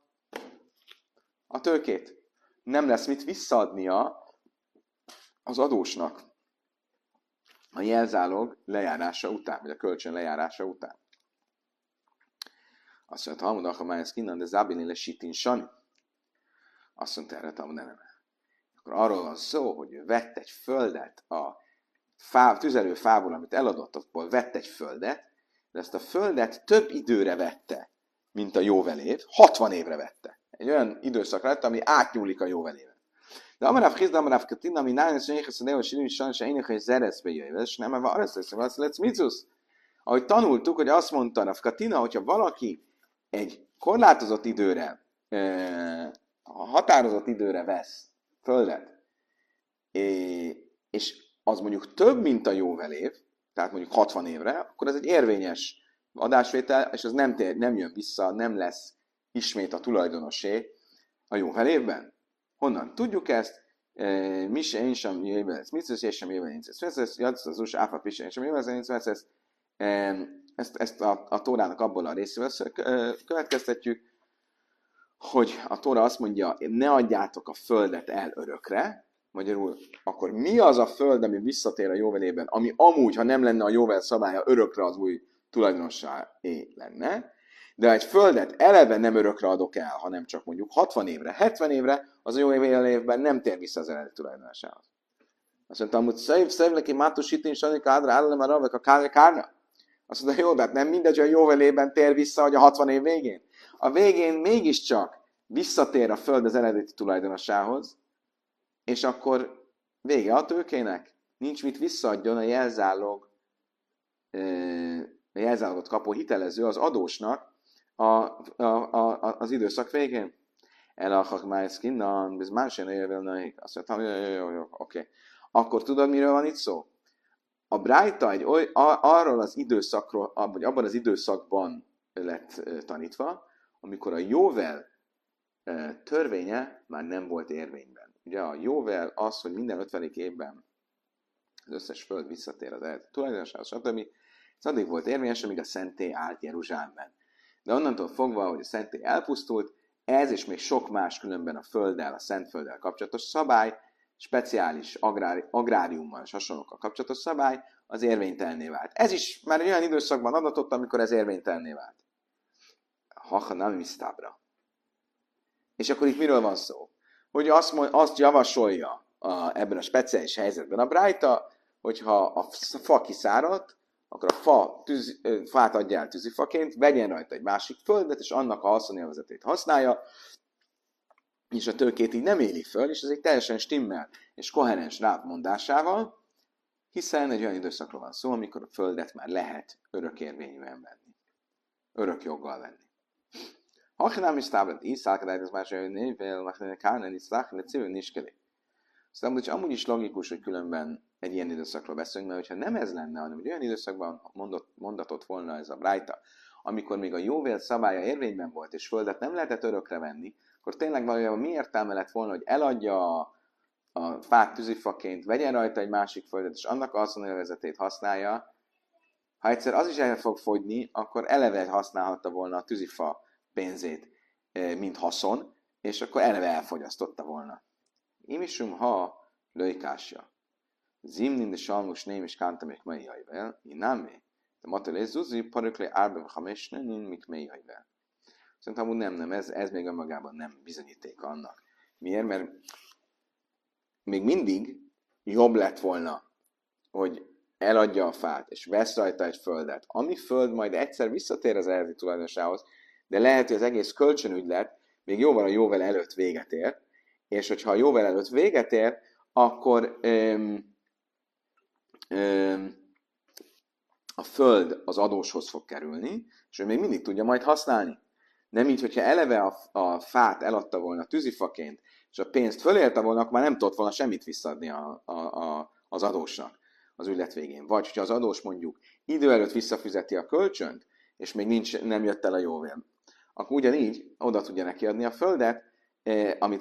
a tőkét. Nem lesz mit visszaadnia az adósnak a jelzálog lejárása után, vagy a kölcsön lejárása után. Azt mondta, Talmud, ha már ez kinnan, de Zabini le sitin sani. Azt mondta erre, Talmud, nem. Akkor arról van szó, hogy ő vett egy földet a tüzelőfából, amit eladott, abból vett egy földet, de ezt a földet több időre vette, mint a jóvelév, 60 évre vette. Egy olyan időszakra lett, ami átnyúlik a jóveléven. De amarav chizda, amarav katina, ami náján szényhez a neo sinui sajnos ének, hogy zereszbe jöjjön, és nem, mert arra szeszem, azt lesz micusz. Ahogy tanultuk, hogy azt mondta Rav Katina, hogyha valaki egy korlátozott időre, határozott időre vesz földet, és az mondjuk több, mint a jóvelév, tehát mondjuk 60 évre, akkor ez egy érvényes adásvétel, és az nem jön vissza, nem lesz ismét a tulajdonosé a jóvelévben. Honnan tudjuk ezt? Mi se én sem jöjjön, ez mit és sem jöjjön, ez jadsz az USA, áfa, sem jöjjön, ezt a Tórának abból a részével következtetjük, hogy a Tóra azt mondja, ne adjátok a földet el örökre, magyarul, akkor mi az a föld, ami visszatér a jóvelében, ami amúgy, ha nem lenne a jóvel szabálya, örökre az új tulajdonossá lenne, de egy földet eleve nem örökre adok el, hanem csak mondjuk 60 évre, 70 évre, az a jóvel évben nem tér vissza az eredeti tulajdonosához. Azt mondta, hogy szév neki mátusítin, sanika ádra állom a ravek a kárna. Azt mondta, jó, de hát nem mindegy, hogy a jóvelében tér vissza, hogy a 60 év végén. A végén mégiscsak visszatér a föld az eredeti tulajdonosához, és akkor vége a tőkének. Nincs mit visszaadjon a jelzálogot kapó hitelező az adósnak az időszak végén. Elakak már szkinnan, ez más ilyen élvelnek. Azt mondtam, jó, oké. Akkor tudod, miről van itt szó? A Brájta arról az időszakról, vagy abban az időszakban lett tanítva, amikor a jóvel törvénye már nem volt érvényben. Ugye a jóvel az, hogy minden 50. évben az összes föld visszatér az eredeti tulajdonosához, stb. Ez addig volt érvényes, amíg a szentély állt Jeruzsálemben. De onnantól fogva, hogy a szentély elpusztult, ez és még sok más különben a földdel, a Szentfölddel kapcsolatos szabály, speciális agráriummal és hasonlókkal kapcsolatos szabály, az érvénytelenné vált. Ez is már olyan időszakban adatott, amikor ez érvénytelenné vált. Haha nem misztábra. És akkor itt miről van szó? Hogy azt javasolja ebben a speciális helyzetben a Brájta, hogyha a fa kiszáradt, akkor a fát adja el tűzifaként, vegyen rajta egy másik földet, és annak a haszonélvezetét használja, és a tőkét így nem éli föl, és ez egy teljesen stimmel és koherens Ráv mondásával, hiszen egy olyan időszakról van szó, amikor a földet már lehet örökérvényűen venni. Örök joggal venni. Ha nem is táblát, így szálkadályt, az más névvel, mert kárnán is szálkadályt, de civil niskeli. Aztán, hogy amúgy is logikus, hogy különben egy ilyen időszakról beszélünk, mert hogyha nem ez lenne, hanem egy olyan időszakban mondatott volna ez a Brájta, amikor még a jóvél szabálya érvényben volt, és földet nem lehetett örökre venni, akkor tényleg valójában mi értelme lett volna, hogy eladja a fát tűzifaként, vegyen rajta egy másik földet, és annak a haszonélvezetét használja. Ha egyszer az is el fog fogyni, akkor eleve használhatta volna a tűzifa pénzét, mint haszon, és akkor eleve elfogyasztotta volna. Imisum ha löjkásja. Zimnin de salmus ném is kántamék melyhajvel, inámé. De matalé zuzi paröklé árbe hamesnenin mik melyhajvel. Szerintem amúgy nem, ez még önmagában nem bizonyíték annak. Miért? Mert még mindig jobb lett volna, hogy eladja a fát, és vesz rajta egy földet, ami föld majd egyszer visszatér az eredeti tulajdonosához, de lehet, hogy az egész kölcsönügylet még jóval a jóvel előtt véget ér, és hogyha a jóval előtt véget ér, akkor a föld az adóshoz fog kerülni, és ő még mindig tudja majd használni. Nem így, hogyha eleve a fát eladta volna tűzifaként, és a pénzt fölélte volna, akkor már nem tudott volna semmit visszaadni az adósnak az ügylet végén. Vagy, hogyha az adós mondjuk idő előtt visszafizeti a kölcsönt, és még nem jött el a jóvél, akkor ugyanígy oda tudja neki adni a földet, amit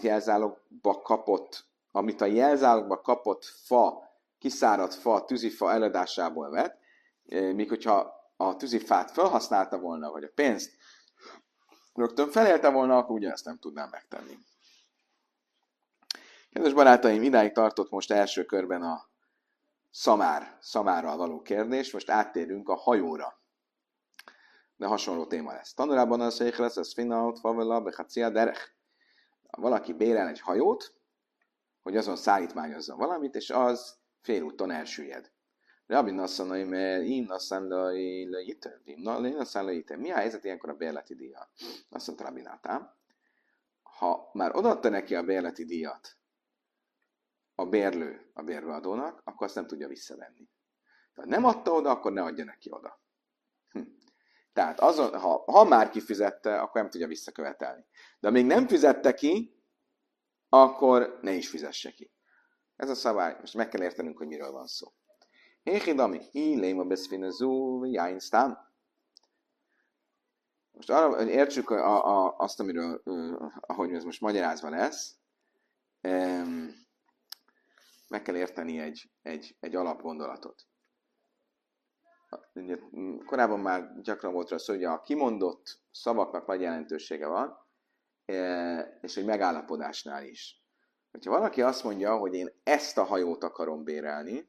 a jelzálogba kapott fa, kiszáradt fa, tűzifa eladásából vett, míg hogyha a tűzifát felhasználta volna, vagy a pénzt rögtön felélte volna, akkor ugye ezt nem tudnám megtenni. Kedves barátaim, idáig tartott most első körben a szamárral való kérdés, most áttérünk a hajóra. De hasonló téma lesz. Tanulában az, hogy lesz, ez finnaut, favela, bechacia, derech. Valaki bérel egy hajót, hogy azon szállítmányozzon valamit, és az félúton elsüllyed. Rabbi Nasszanai, mert én Nasszanai leítem. Mi a helyzet ilyenkor a bérleti díjjal? Azt mondta Rabbi Nátán, ha már odaadta neki a bérleti díjat a bérbeadónak, akkor azt nem tudja visszavenni. Ha nem adta oda, akkor ne adja neki oda. Tehát ha már kifizette, akkor nem tudja visszakövetelni. De még nem fizette ki, akkor ne is fizesse ki. Ez a szabály. Most meg kell értenünk, hogy miről van szó. Éhidami, léma beszfinezú, jáinsztán. Most arra, hogy értsük azt, amiről, ahogy ez most magyarázva lesz, meg kell érteni egy alapgondolatot. Korábban már gyakran volt rá szó, hogy a kimondott szavaknak nagy jelentősége van, és egy megállapodásnál is. Ha valaki azt mondja, hogy én ezt a hajót akarom bérelni,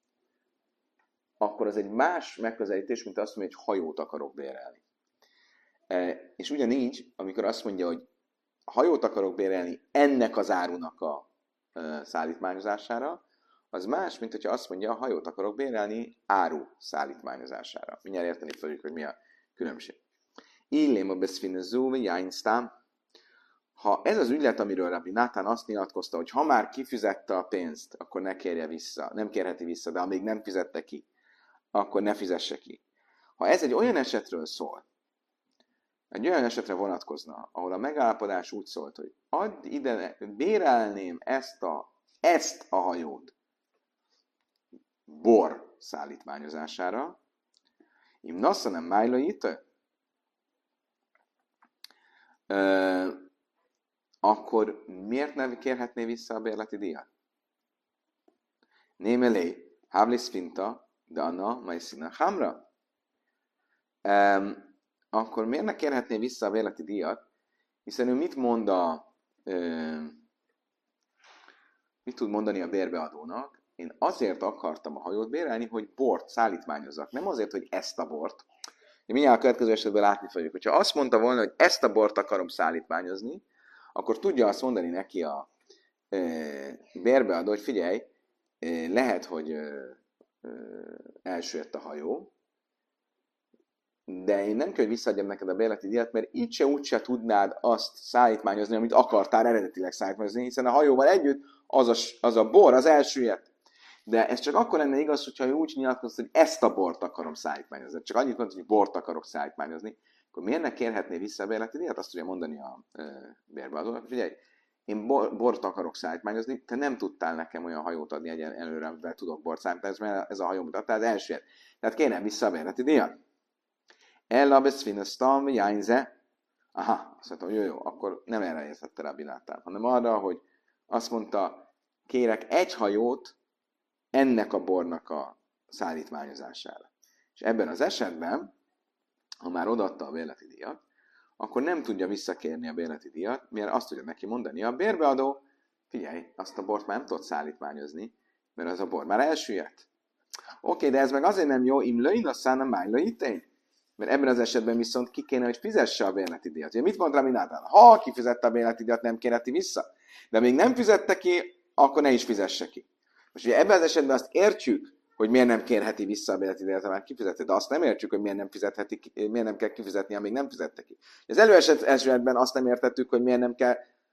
akkor az egy más megközelítés, mint azt mondja, hogy hajót akarok bérelni. És ugyanígy, amikor azt mondja, hogy hajót akarok bérelni ennek az árunak a szállítmányozására, az más, mint hogyha azt mondja, a hajót akarok bérelni áru szállítmányozására. Mindjárt érteni fogjuk, hogy mi a különbség. Illém a beszfinezó, vagy jájnsztám. Ha ez az ügylet, amiről Rabbi Nátán azt nyilatkozta, hogy ha már kifizette a pénzt, akkor ne kérje vissza, nem kérheti vissza, de amíg nem fizette ki, akkor ne fizesse ki. Ha ez egy olyan esetről szól, egy olyan esetre vonatkozna, ahol a megállapodás úgy szólt, hogy add ide, bérelném ezt a hajót bor szállítmányozására, im nassza nem májlait, akkor miért nem kérhetné vissza a bérleti díjat? Némelé, háblis finta, de anna, majd szína hamra. Akkor miért ne kérhetné vissza a bérleti díjat? Hiszen ő mit tud mondani a bérbeadónak? Én azért akartam a hajót bérelni, hogy bort szállítmányozzak. Nem azért, hogy ezt a bort. Mindjárt a következő esetben látni fogjuk. Hogyha azt mondta volna, hogy ezt a bort akarom szállítmányozni, akkor tudja azt mondani neki a bérbeadó, hogy figyelj, lehet, hogy elsüllyedt a hajó, de én nem kell, hogy visszaadjam neked a bérleti díjat, mert így se úgy se tudnád azt szállítmányozni, amit akartál eredetileg szállítmányozni, hiszen a hajóval együtt az a bor, az elsüllyedt. De ez csak akkor lenne igaz, hogyha ő úgy nyilatkozta, hogy ezt a bort akarom szállítmányozni. Csak annyit mondta, hogy bort akarok szállítmányozni, akkor miért ne kérhetné vissza a bérleti díjat? Azt tudja mondani a bérbeadónak, hogy figyelj, én bort akarok szállítmányozni, te nem tudtál nekem olyan hajót adni előre, amivel tudok bort szállítmányozni, mert ez a hajó mutattál, az elsüllyedt. Tehát kérem vissza a bérleti díjat. Ella beszfinesztam, jányze. Aha, azt mondta, hogy jó, akkor nem erre értette Rabbi Nátán, hanem arra, hogy azt mondta, kérek egy hajót ennek a bornak a szállítmányozására. És ebben az esetben, ha már odaadta a bérleti díjat, akkor nem tudja visszakérni a bérleti díjat, mert azt tudja neki mondani a bérbeadó, figyelj, azt a bort már nem tudod szállítmányozni, mert az a bor már elsüllyedt. Oké, de ez meg azért nem jó, imlőin a szána májlőitén. Mert ebben az esetben viszont ki kéne, hogy fizesse a bérleti díjat. Ugye mit mond Rabbi Nátán? Ha kifizette a bérleti díjat, nem kérheti vissza. De még nem fizette ki, akkor ne is fizesse ki. Most ugye ebben az esetben azt értjük, hogy miért nem kérheti vissza a bérleti díjat, ha már kifizette, de azt nem értjük, hogy miért nem kell kifizetni, amíg nem fizette ki. Az esetben azt nem értettük, hogy miért nem kell,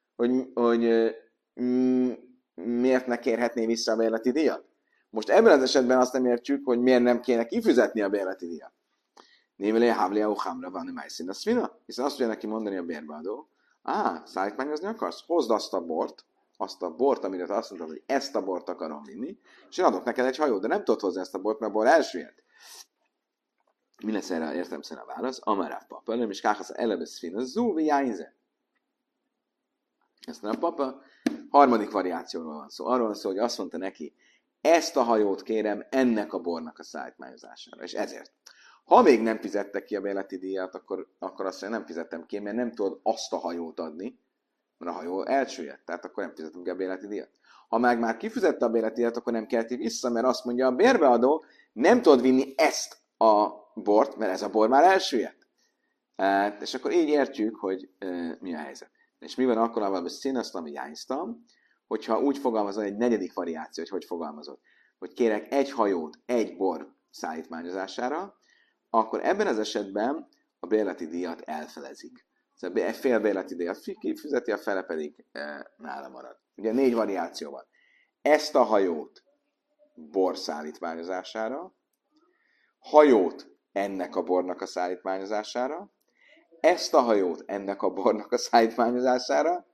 miért ne kérhetné vissza a bérleti díjat. Most ebben az esetben azt nem értjük, hogy miért nem kéne kifizetni a bérleti díjat. Névelé háblia hamra van, nem helyszín a szvina. Hiszen azt tudja neki mondani a bérbeadó, szállítmányozni akarsz? Hozd azt a bort, amire te azt mondtad, hogy ezt a bort akarom vinni, és én adok neked egy hajót, de nem tudod hozni ezt a bort, mert a bor elsüllyedt. Mi lesz erre értelemszerűen a válasz? Amarát papa, nem is káhasz eleve szvina, zúvi jájze. Ezt a papa harmadik variációról van szó. Arról van szó, hogy azt mondta neki, ezt a hajót kérem ennek a bornak a szállítmányozására, és ezért. Ha még nem fizettek ki a bérleti díjat, akkor azt mondja, nem fizettem ki, mert nem tudod azt a hajót adni, mert a hajó elsüllyedt, tehát akkor nem fizetem ki a bérleti díjat. Ha már kifizette a bérleti díjat, akkor nem kelti vissza, mert azt mondja a bérbeadó, nem tudod vinni ezt a bort, mert ez a bor már elsüllyedt. És akkor így értjük, hogy mi a helyzet. És mi van akkor, ahol színasztam, jányztam, hogyha úgy fogalmazod, egy negyedik variáció, hogy fogalmazod, hogy kérek egy hajót, egy bor szállítmányozására, akkor ebben az esetben a bérleti díjat elfelezik. Szóval egy fél bérleti díjat fizeti, a fele pedig nála marad. Ugye 4 variáció van. Ezt a hajót bor szállítmányozására, hajót ennek a bornak a szállítmányozására, ezt a hajót ennek a bornak a szállítmányozására,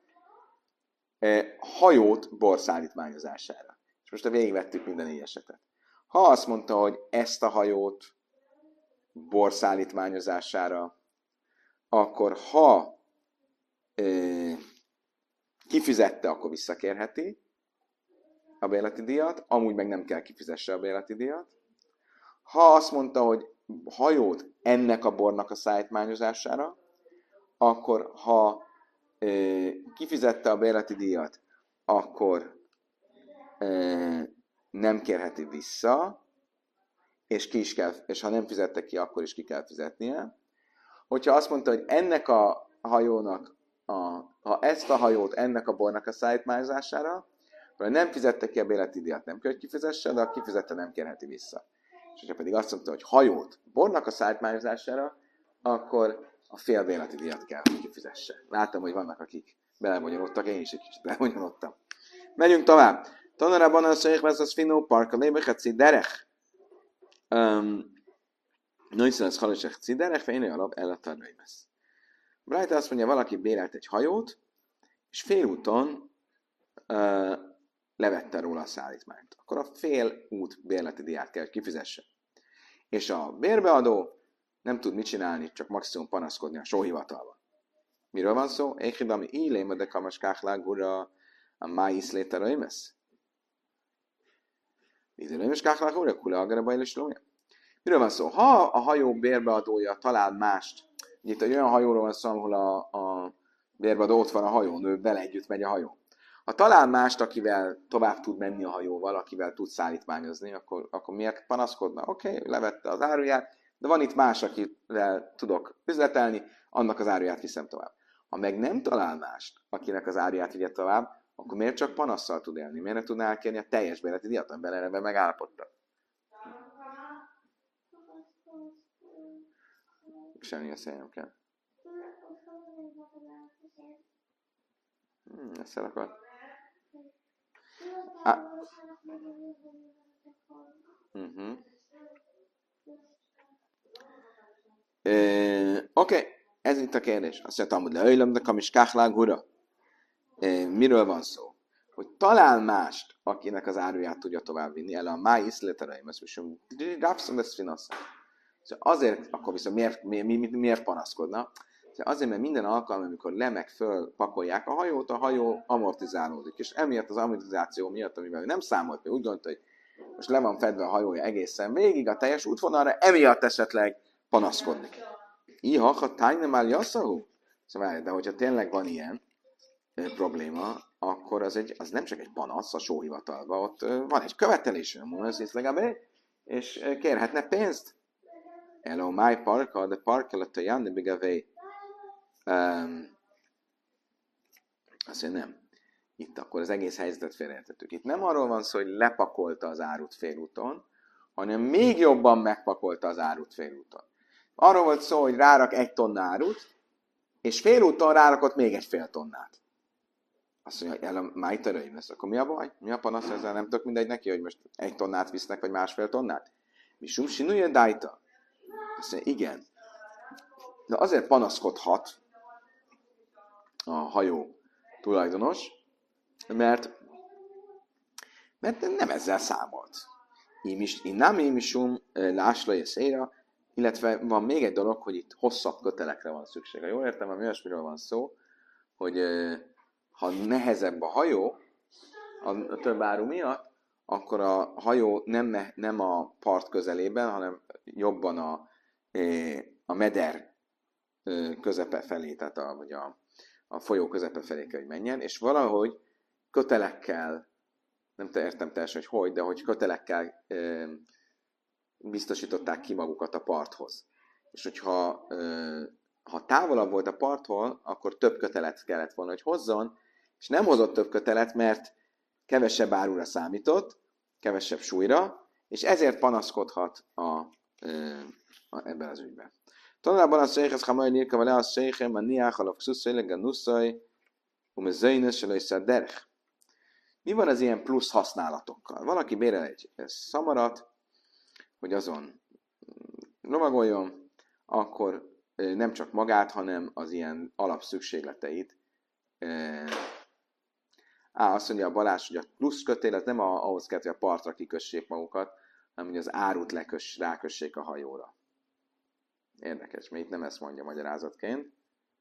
hajót bor szállítmányozására. És most végigvettük minden 4 esetet. Ha azt mondta, hogy ezt a hajót bor szállítmányozására, akkor ha kifizette, akkor visszakérheti a bérleti díjat, amúgy meg nem kell kifizesse a bérleti díjat. Ha azt mondta, hogy hajót ennek a bornak a szállítmányozására, akkor ha kifizette a bérleti díjat, akkor nem kérheti vissza, és ha nem fizette ki, akkor is ki kell fizetnie. Hogyha azt mondta, hogy ennek a hajónak, ha ezt a hajót ennek a bornak a szállítmányozására, Ha nem fizette ki a bérleti díjat, nem kell, hogy kifizesse, de ha kifizette, nem kérheti vissza. És ha pedig azt mondta, hogy hajót bornak a szállítmányozására, akkor a fél bérleti díjat kell, hogy kifizesse. Látom, hogy vannak, akik belebonyolódtak, én is egy kicsit belebonyolódtam. Megyünk tovább. Tanarában a szék vesz az finó park, a lébeket ciderech. Nagyszerűen az halosek ciderech, fénylő alap el a tarvaimasz. Brájta azt mondja, valaki bérelt egy hajót, és félúton levette róla a szállítmányt. Akkor a fél út bérleti díját kell, hogy kifizesse. És a bérbeadó nem tud mit csinálni, csak maximum panaszkodni a sóhivatalban. Miről van szó? Éhidami illém, de kamaskáklák ura a máisz léterőimesz? Léterőimeskáklák ura, kula agaraba illés. Miről van szó? Ha a hajó bérbeadója talál mást, itt egy olyan hajóról van szó, ahol a bérbeadó ott van a hajón, ő vele együtt megy a hajó. Ha talál mást, akivel tovább tud menni a hajóval, akivel tud szállítmányozni, akkor miért panaszkodna? Oké, levette az áruját, de van itt más, akivel tudok üzletelni, annak az áruját viszem tovább. Ha meg nem talál mást, akinek az áruját vigye tovább, akkor miért csak panasszal tud élni? Miért ne tudná elkérni a teljes bérleti díjat, amiben erre megállapodtak? Semmi eszembe kell. Ezt el akar. Oké, ez itt a kérdés. Azt mondtam, hogy leöjlöm, de kamis káhlák ura. Miről van szó? Hogy talál mást, akinek az áruját tudja továbbvinni, el a máisz letereim, ezt viszont rápszom ezt finanszál. Azért, akkor viszont miért panaszkodna? Azért, mert minden alkalom, amikor lemek föl pakolják a hajót, a hajó amortizálódik. És emiatt az amortizáció miatt, amivel nem számolt, úgy gondolta, hogy most le van fedve a hajója egészen végig a teljes útvonalra, emiatt esetleg panaszkodni. Iha, ha tájnem áll jasszahú? Szóval, de hogyha tényleg van ilyen probléma, akkor az nem csak egy panasz a sóhivatalban, ott van egy követelés, és kérhetne pénzt. Hello, my park, the park, a Jan, de Bigavé. Azt mondja, nem. Itt akkor az egész helyzetet félreértettük. Itt nem arról van szó, hogy lepakolta az árut félúton, hanem még jobban megpakolta az árut félúton. Arról volt szó, hogy rárak 1 tonna árut, és félúton rárakott még egy fél tonnát. Azt mondja, hogy májtörőim lesz. Akkor mi a baj? Mi a panasz ezzel? Nem tök mindegy neki, hogy most 1 tonnát visznek, vagy 1,5 tonnát? Mi sinúja dájta? Azt mondja, igen. De azért panaszkodhat a hajó tulajdonos, mert nem ezzel számolt. Nem émisum láslai széra, illetve van még egy dolog, hogy itt hosszabb kötelekre van szükség. Ha jól értem, hogy olyasmiről van szó, hogy ha nehezebb a hajó a több áru miatt, akkor a hajó nem a part közelében, hanem jobban a meder közepe felé, tehát a folyó közepe felé kell, hogy menjen, és valahogy kötelekkel, nem értem teljesen, hogy de hogy kötelekkel biztosították ki magukat a parthoz. És hogyha ha távolabb volt a parttól, akkor több kötelet kellett volna, hogy hozzon, és nem hozott több kötelet, mert kevesebb árura számított, kevesebb súlyra, és ezért panaszkodhat ebben az ügyben. Tanulában a székhez hamar nírka vele a székhem, a niách alap szusszaileg a nusszai, zöjnös se lesz a derech. Mi van az ilyen plusz használatokkal? Valaki bérel egy szamarat, hogy azon lovagoljon, akkor nem csak magát, hanem az ilyen alapszükségleteit. Azt mondja a Balázs, hogy a plusz kötélet nem ahhoz kell, hogy a partra kikössék magukat, hanem hogy az árut rákössék a hajóra. Érdekes, mert itt nem ezt mondja magyarázatként.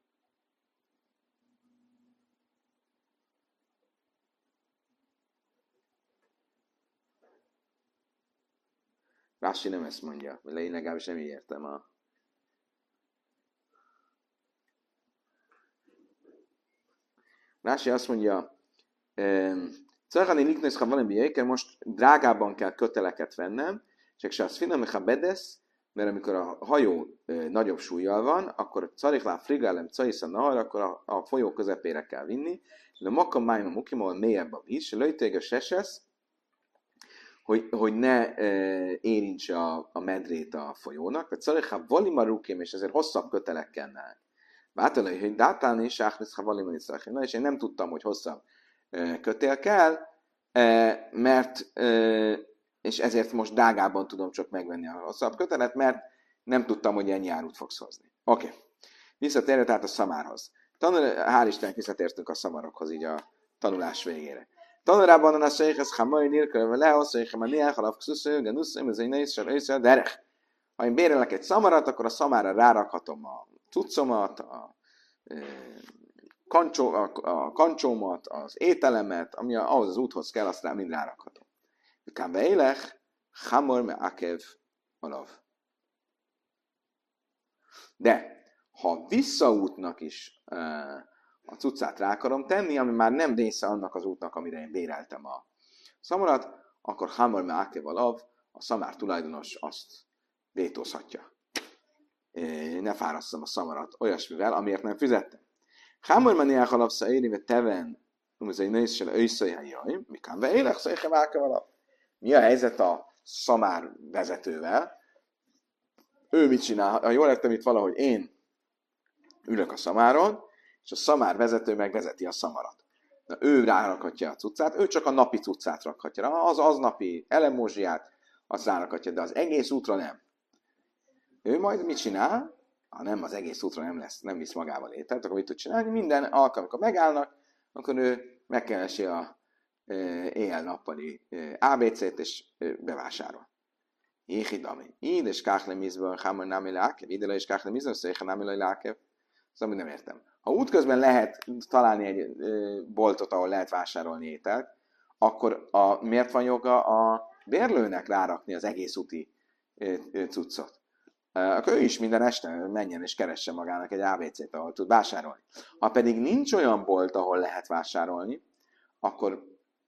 Rási nem ezt mondja, mert én legalábbis nem így értem Rási azt mondja, Czarhani liknősz, ha valami jöjjön, most drágában kell köteleket vennem, és ha az finom, ha bedesz, mert amikor a hajó nagyobb súlyjal van, akkor cariklá frigálem caisza nahar, akkor a folyó közepére kell vinni, Le makam májma mukimol mélyebb a víz, lőjtége sesesz, hogy ne érintse a medrét a folyónak, vagy szaliha valimarukim, és ezért hosszabb kötelek kellene. Váltalai, hogy dátálni is áhnisz, ha valimaniszak. Na, és én nem tudtam, hogy hosszabb kötél kell, mert, és ezért most drágában tudom csak megvenni a hosszabb kötelet, mert nem tudtam, hogy ennyi árut fogsz hozni. Oké. Visszatérve tehát a szamárhoz. Hál' Istennek visszatértünk a szamarokhoz így a tanulás végére. Tanulában a székhez hamai nélkül le, a székhem a niáhalav xusző, genuszim, ez egy nehéz se derech. Ha én bérelek egy szamarat, akkor a szamára rárakhatom a cuccomat, a kancsómat, az ételemet, ami ahhoz az úthoz kell, azt rá mind rárakhatom. Kám beélech, hamor me akev alav. De ha visszaútnak is a cuccát rá akarom tenni, ami már nem része annak az útnak, amire én béreltem a szamarat, akkor hamar me akev alav, a szamár tulajdonos azt vétózhatja. Ne fárasszam a szamarat olyasmivel, amiért nem fizettem. Hamar me niach alav szaérive teven, ez egy nehéz se őszajjajjaj, mikán beélek székem akev alav. Mi a helyzet a szamár vezetővel? Ő mit csinál? Ha jól értem, itt valahogy én ülök a szamáron, és a szamár vezető megvezeti a szamarat. Na, ő rárakhatja a cuccát, ő csak a napi cuccát rakhatja rá, az aznapi elemózsiát, azt rárakhatja, de az egész útra nem. Ő majd mit csinál? Ha nem, az egész útra nem visz magával ételt, akkor mit tud csinálni? Minden alkalom, amikor megállnak, akkor ő megkeresi a éjjel-nappali ABC-t, és bevásárol. Jéhidami. Íd és káhlemizből, hámar námi lákev, ide és káhlemizből, széha námi lákev. Szóval nem értem. Ha útközben lehet találni egy boltot, ahol lehet vásárolni ételt, akkor miért van joga a bérlőnek rárakni az egész úti cuccot? Akkor ő is minden este menjen és keresse magának egy ABC-t, ahol tud vásárolni. Ha pedig nincs olyan bolt, ahol lehet vásárolni, akkor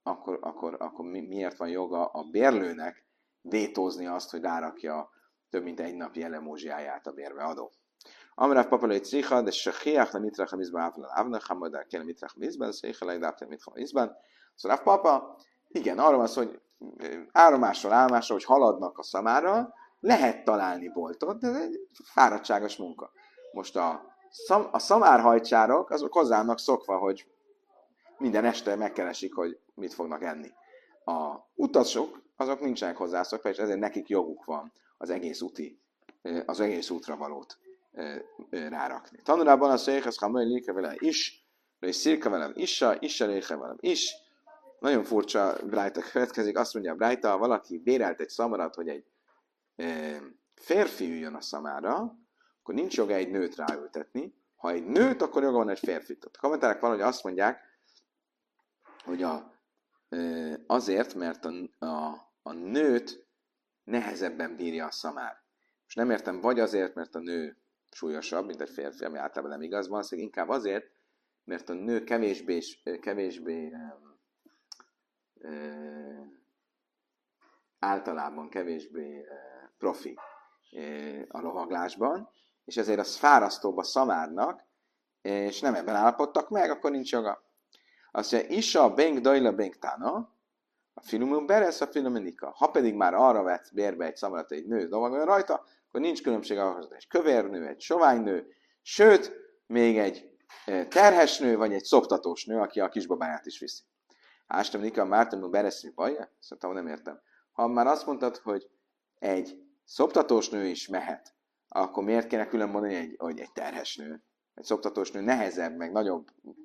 miért van joga a bérlőnek vétózni azt, hogy rárakja több mint egy napi elemózsiáját a bérbeadó. Amráv papalai tricha, de se hiach le mitrach a mizban áflan ávnak, hamadár kell mitrach a mizban, széhe legdáptel mitrach a mizban. Szóval Ráv papa, igen, arra van szó, hogy állomásról, hogy haladnak a szamára, lehet találni boltot, de ez egy fáradtságos munka. Most a szamárhajcsárok, azok hozzának szokva, hogy minden este megkeresik, hogy mit fognak enni. A utasok, azok nincsenek hozzászokva, és ezért nekik joguk van az egész útra valót rárakni. Tanulában a székhez, ha majd léke velem is, és szirka velem issa léke velem is. Nagyon furcsa brájta következik, azt mondja a brájta, ha valaki bérelt egy szamarat, hogy egy férfi üljön a szamára, akkor nincs joga egy nőt ráültetni. Ha egy nőt, akkor joga van egy férfit. A kommentárek valahogy azt mondják, hogy azért, mert a nőt nehezebben bírja a szamár. És nem értem, vagy azért, mert a nő súlyosabb, mint egy férfi, ami általában nem igaz, valószínűleg inkább azért, mert a nő kevésbé általában kevésbé profi a lovaglásban, és ezért az fárasztóbb a szamárnak, és nem ebben állapodtak meg, akkor nincs joga. Azt mondja, Isa benk dajla benk tána, a filumú beresz, a filumenika. Ha pedig már arra vett bérbe egy szamarat, egy nő lovagoljon rajta, akkor nincs különbség ahhoz, egy kövérnő, egy soványnő, sőt, még egy terhes nő, vagy egy szoptatós nő, aki a kisbabáját is viszi. Ástam Nika, Mártonú bereszri bajja? Szóval nem értem. Ha már azt mondtad, hogy egy szoptatós nő is mehet, akkor miért kéne külön mondani, hogy egy terhes nő? Egy szoptatós nő nehezebb, meg nagyobb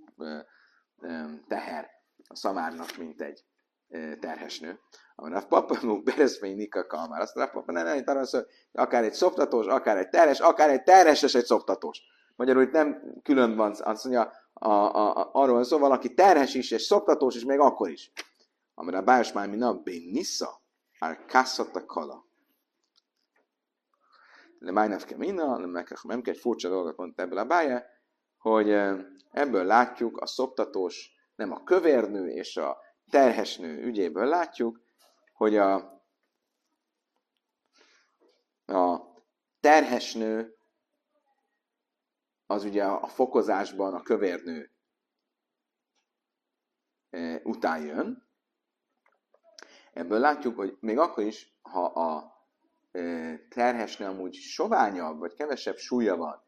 teher a szamárnak, mint egy terhes nő. A Rav Papa múk bereszmény Nika kalmár. Azt a Rav Papa nem arra szól, hogy akár egy szoptatós, akár egy terhes és egy szoptatós. Magyarul itt nem külön van, azt mondja, arról szól, valaki terhes is és szoptatós is, még akkor is. Amire a bájos már mi nap Nissa, ár kasszat a kala. Le májnev kemina, nem kell, furcsa dolgot mondta ebből a bája, hogy ebből látjuk a szoptatós, nem a kövérnő és a terhesnő ügyéből látjuk, hogy a terhesnő az ugye a fokozásban a kövérnő után jön. Ebből látjuk, hogy még akkor is, ha a terhesnél amúgy soványabb, vagy kevesebb súlya van,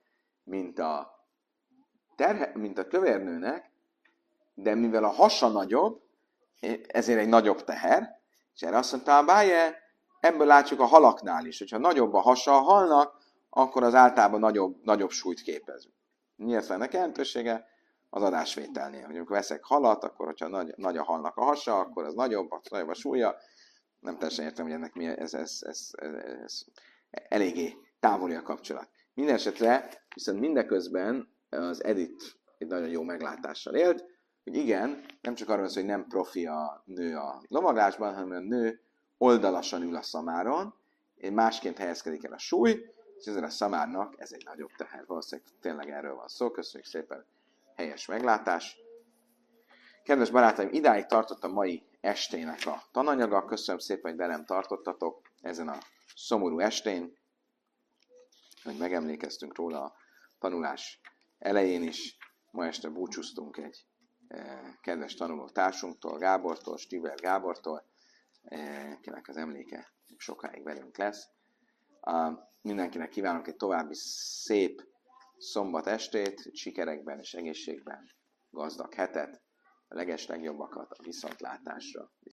mint a kövérnőnek, de mivel a hasa nagyobb, ezért egy nagyobb teher, és erre azt mondta, Báje, ebből látjuk a halaknál is, hogyha nagyobb a hasa a halnak, akkor az általában nagyobb súlyt képez. Nyilván ennek jelentősége az adásvételnél. Hogy amikor veszek halat, akkor hogyha nagy a halnak a hasa, akkor az nagyobb a súlya. Nem teljesen értem, hogy ennek mi ez eléggé távoli a kapcsolat. Mindenesetre viszont mindeközben az Edith egy nagyon jó meglátással élt, hogy igen, nem csak arról van szó, hogy nem profi a nő a lovaglásban, hanem a nő oldalasan ül a szamáron, másként helyezkedik el a súly, és ezzel a szamárnak ez egy nagyobb teher. Valószínűleg tényleg erről van szó. Köszönjük szépen, helyes meglátás. Kedves barátaim, idáig tartott a mai estének a tananyaga. Köszönöm szépen, hogy velem tartottatok ezen a szomorú estén, hogy megemlékeztünk róla a tanulás elején is. Ma este búcsúztunk egy kedves tanuló társunktól, Gábortól, Stiber Gábortól, akinek az emléke sokáig velünk lesz. Mindenkinek kívánok egy további szép szombat estét, sikerekben és egészségben gazdag hetet, a legeslegjobbakat a viszontlátásra.